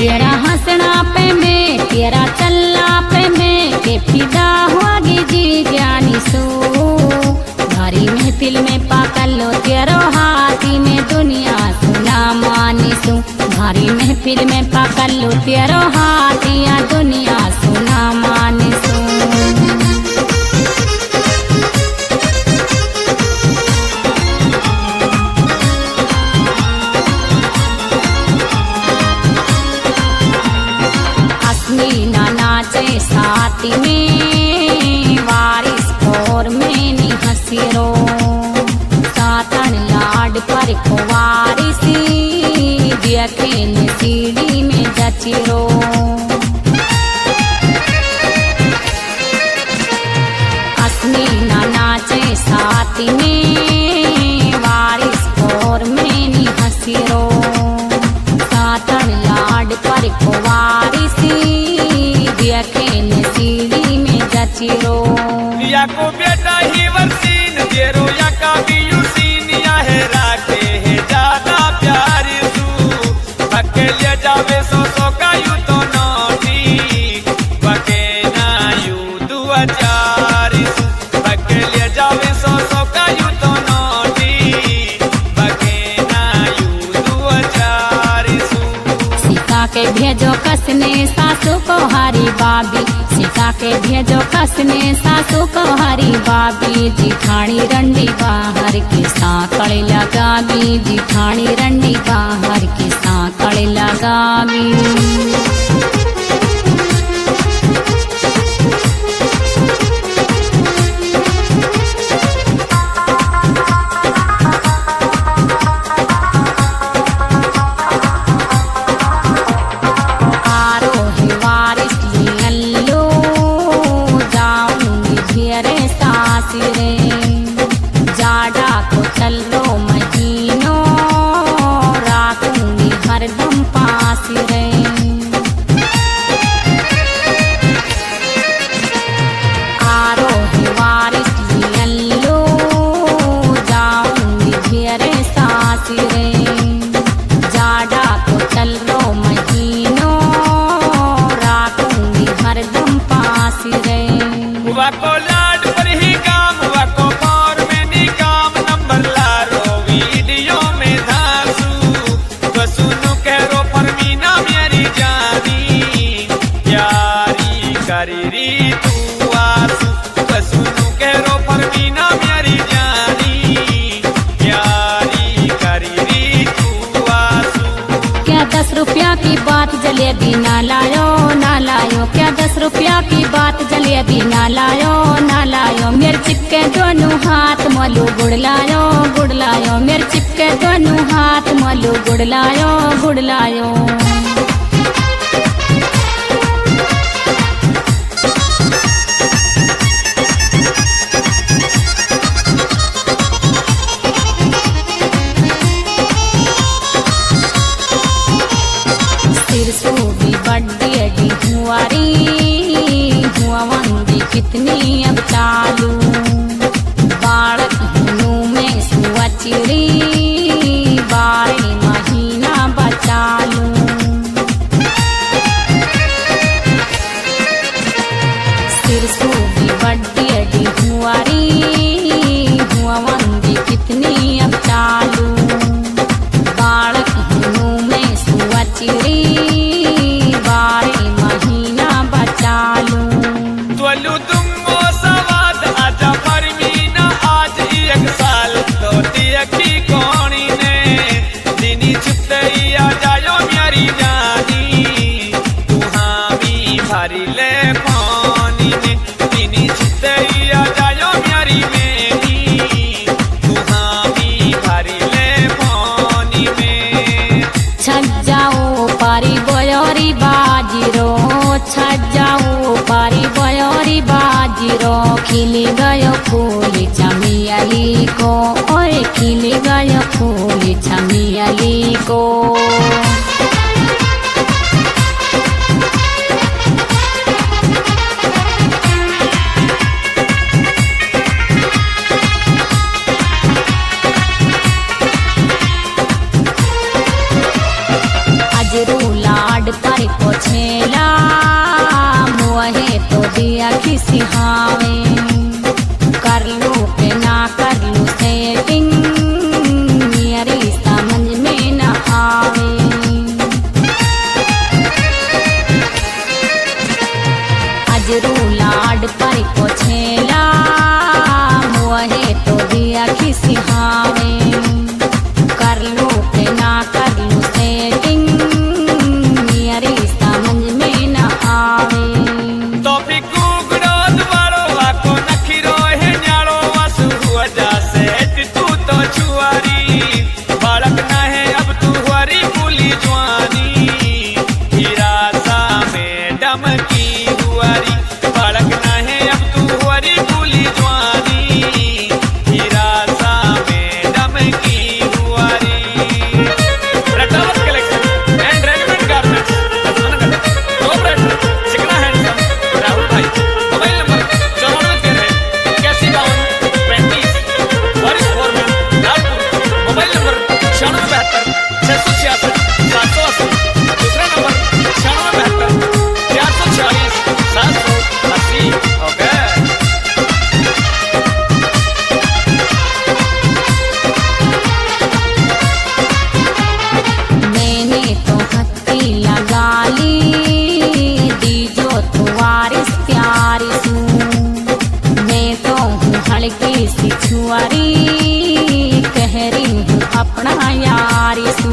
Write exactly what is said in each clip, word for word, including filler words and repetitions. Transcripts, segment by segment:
तेरा हंसना पे मैं, तेरा चलना पे मैं, के फिदा होगी जी जानी सो। भारी महफिल में पाकल लो तेरो हाथी में दुनिया सुना मानी सो। भारी महफिल में पाकल लो तेरो हाथिया दुनिया सुना मानी सो। ना नाचे साथी में वारिस और में नी हसीरो। सातन लाड पर कुवारिसी देखे सीढ़ी में जचिरो। असनी ना नाचे साथी में वारिस और में नी हसीरो। सातन लाड पर कुवारिसी सीढ़ी में जचिरो। या को बेटा ही वरसीन जेरो या का भी यूसीन या है राखे है ज्यादा प्यार तू। अकेले जावे सो सो का यू तो नोटी बके ना यू दुआ चारी। अकेले जावे सो सो का यू तो नोटी बके ना यू दुआ चारी। सिखा के भेजो कसने सासू को हरी बाबी। सिखा के भेजो कसने सासू को हरी बाबी। जिठानी रंडी बाहर की साकड़ लगावी। जिठानी रंडी बाहर की साकड़ लगावी। जाड़ा को चल रो महीनों राखूंगी हरदम पास रे। आरो है वारिस लियल्लो जाऊंगी घेरे सास रे। जाड़ा को चल रो महीनों राखूंगी हरदम पास रे। वाको लाड पर ही काम वाको पार में नी काम नंबर लारो वीडियो में धासू। बसुनु करो परमीना मेरी जानी यारी करी री तू आसू। बसुनु करो परमीना मेरी जानी यारी करी री तू आसू। क्या दस रुपया की बात जलेबी ना लायो ना लायो। क्या दस रुपया की बात जलेबी ना लायो ना लायो। मेरे चिपके दोनों हाथ मलू गुड़ लायो गुड़ लायो। मेरे चिपके दोनों हाथ मलू गुड़ लायो गुड़ लायो। सिरसू भी बड्डी अडी हुआरी हुआवंदी कितनी अब चालू। बालक हुनू में सुआ चिड़ी बारह महीना बचालू। सिरसू भी बड्डी अडी हुआरी हुआवंदी कितनी अब चालू। बालक हुनू में सुआ चिड़ी बारह महीना बचालू। त्वलु तुम वो सवाद आजा परमीना आज एक साल तो दियकी कोणी ने दिनी छुपते आ जायो मेरी जानी। तू हाँ भी भरी ले पानी ने दिनी छुपते आ जायो मेरी मेरी। तू हाँ भी भरी ले पानी में। छक जाओ पारी बयोरी बाजीरो। छक जाओ पारी बयोरी बाजीरो। खिली गयो फूल चमियली को ओए खिली गयो फूल चमियली को। अजरूला लाड पर पोछेला मोहे तो दिया खिसिहावे कर लू के ना कर लू सेटिंग मेरी समझ में न आवे अजरू लाड पर पोछेला मोहे तो दिया खिसिहावे कर लू के ना कर लू सेटिंग मेरी समझ में न आवे तो भी कुगड़ोद वालो आको नखिरो है न्यारो वासु हुआ जा सेठ तू तो छुआरी बालक ना है अब तू हुआरी पुली जवानी हिरासा में डमकी हुआरी बालक ना है अब तू हुआरी पुली जवानी हिरासा में डमकी हुआरी रटावत collection and readymade garments Lucknow cooperator चिकना हैंडसम राहुल भाई मोबाइल नंबर चौरानवे तेरह इक्यासी बावन पैंतीस Waris foreman Lalpur mobile number छियानवे बहत्तर छह सौ छियासठ सात सौ अस्सी दूसरा नंबर छियानवे बहत्तर चार सौ छियालीस सात सौ अस्सी ओके मैंने तो हत्ती लगा ली दी जो तू वारिस प्यारी सू मैं तो हूँ हल्की सी छुआरी कह रही हूँ अपना यारी सू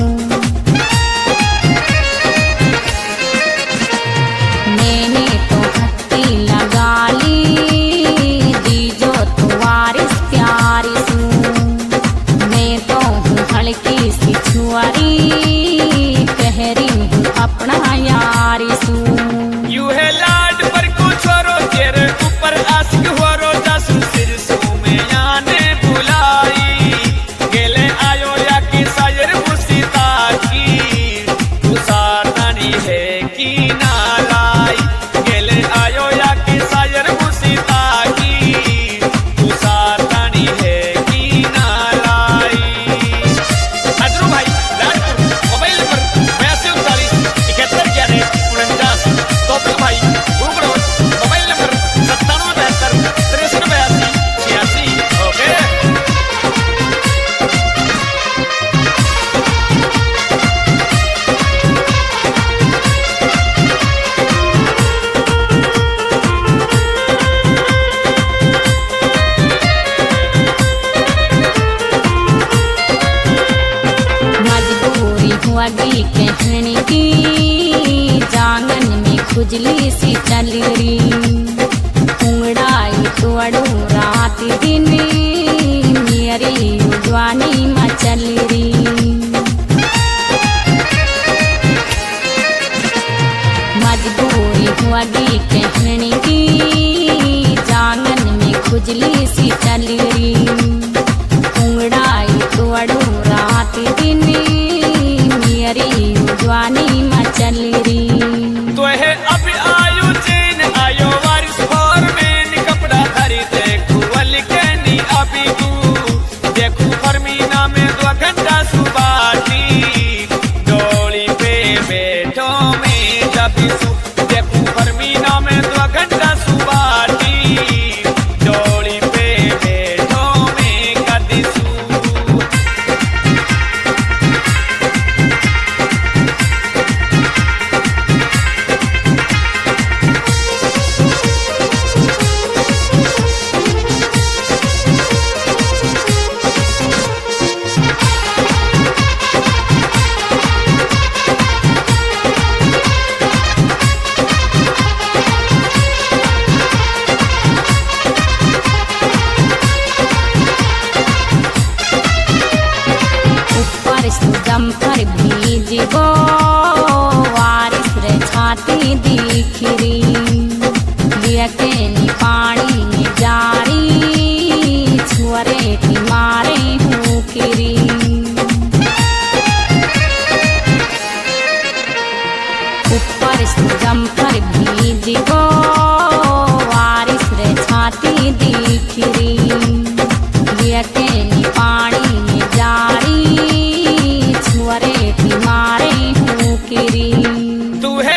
मैंने तो हत्ती लगा ली दी जो तू वारिस प्यारी सू मैं तो हूँ हल्की सी छुआरी कह रही हूँ अपना यारी सू यू है लाड पर कुछ औरो तेरे ऊपर आशिक हो रो जासू सिर सू में आने बुलाई गेले आयो या की सायर मुसीता की तू सातानी है की ना लाई गेले आयो या की सायर मुसीता की तू सातानी है की ना लाई अजरू भाई लाडपुर मोबाइल नंबर बयासी उनतालीस इकहत्तर ग्यारह उनचास तोपिक भाई गुगरोड मोबाइल नंबर सत्तानवे बहत्तर तिरसठ बयासी छियासी ओके मजबूरी हुआ गी कहने की जांगन में खुजली सी चल रही उंगड़ाई तोड़ू रात दिन मेरी जवानी मचल रही मजबूरी हुआ गी कहने की जांगन में खुजली सी चल रही उंगड़ाई तोड़ू रात दिन मेरी जवानी मचल रही तो है अब आयो चैन आयो वारिस फॉरमैन कपड़ा खरीदे खुवल के नी अभी तू देखू फरमीना में दो घंटा सुबाटी डोली पे बैठो में दबी सू देखू फरमीना में दो घंटा सुबाटी डोली पे बैठो में कदी सू ऊपर सुगम पर भीज गो वारिस रे छाती दिखरी लेके नी पानी में जारी छुअरे की मारे हूँ किरी ऊपर सुगम पर भीज गो वारिस रे छाती दिखरी लेके नी पानी में जारी छुअरे की मारे हूँ किरी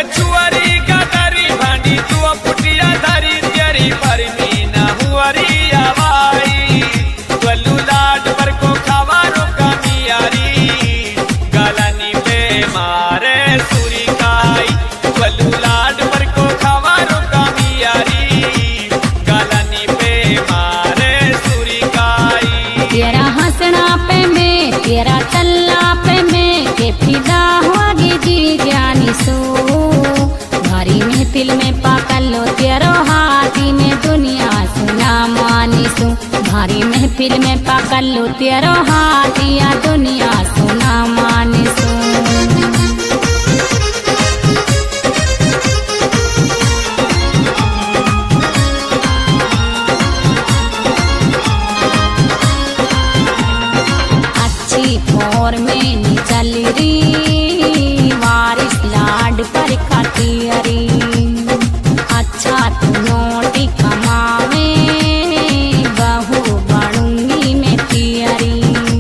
छुअरी गदरी भांडी जुआ पुटिया धरी तेरी परमी न हुअरी आवाई गलू लाड पर को खावारो कमियारी गलनी पे मारे सूरी काई गलू लाड पर को खावारो कमियारी गलनी पे मारे सूरी काई तेरा हंसना पे मैं तेरा चलना पे मैं के फिदा होगी जी जानी सो भारी महफिल में पाकल लो तेरो हाथी में दुनिया सुना मानी सो भारी महफिल में पाकल लो तेरो हाथी या दुनिया सुना मानी सो और में नी चल री वारिस लाड पर खाती अरी अच्छा तू नोटी कमावे बहू बड़ूंगी में तियरी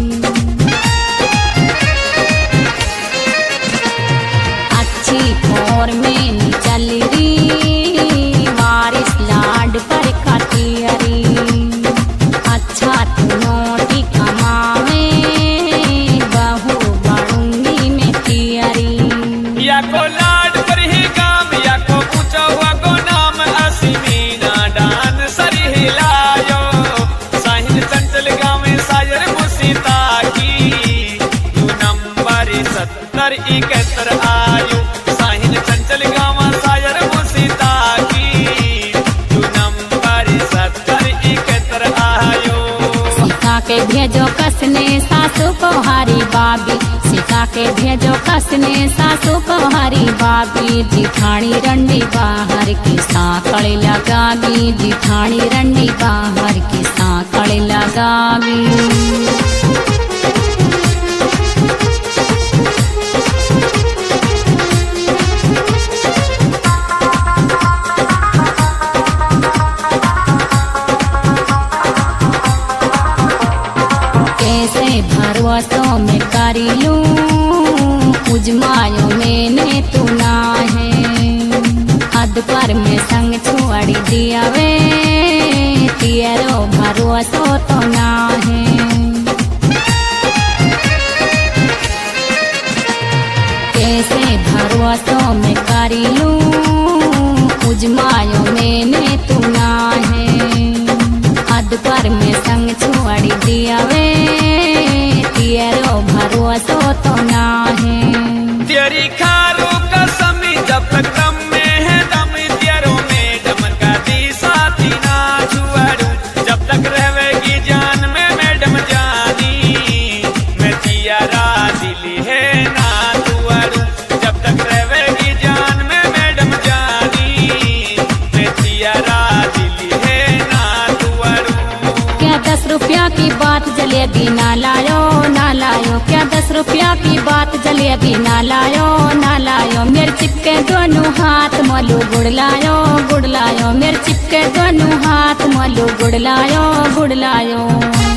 अच्छी और में नी चल री वारिस लाड पर खाती अरी अच्छा तू नोटी कमावे या को लाड पर ही काम या को पूछा हुआ को नाम असीमीना डान सरी हिलायो साहिल चंचल गावे सायर मुसीता की यू नंबर सत्तर इकहत्तर आयु साहिल चंचल गावा सायर मुसीता की यू नंबर सत्तर इकहत्तर आयु सिखा के भेजो कसने सासू को हरी बाबी सिखा के भेजो कसने सासू को हरी बाबी जिठानी रंडी बाहर की साकड़ लगावी जिठानी रंडी बाहर की साकड़ लगावी कैसे भरोसों में करी लूं उजमायो मैंने तू ना है हद पर में संग छोड़ दिया वे तेरो भरोसो तो ना है कैसे भरोसों में करी लूं उजमायो मैंने तू ना है हद पर में संग छोड़ दिया वे तेरो भरोसो तो ना है तेरी खारू कसमी जब तक दम में है दम तेरो में दमन का दी साथी ना छुआड़ू जब तक रहेगी जान में मैडम जानी मैं तियारा दिली है ना छुआड़ू जब तक रहेगी जान में मैडम जानी मैं तियारा दिली है ना छुआड़ू क्या दस रुपया की बात जलेबी ना लायो ना लायो क्या दस रुपया की बात जलेबी ना लायो ना लायो मेरे चिपके दोनों हाथ मलू गुड़ लायो गुड़ लायो मेरे चिपके दोनों हाथ मलू गुड़ लायो गुड़ लायो